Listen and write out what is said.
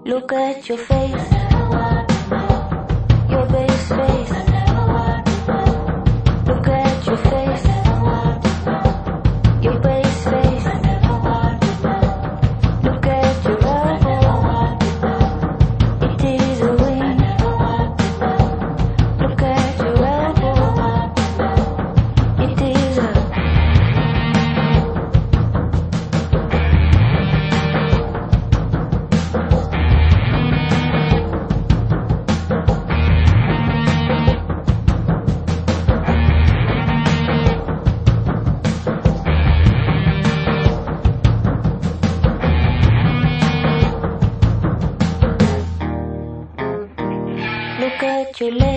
Look at your face, your base face. Look at your face, your base face. Look at your elbow, it is a wing. Look at your elbow, it is a Look at your legs.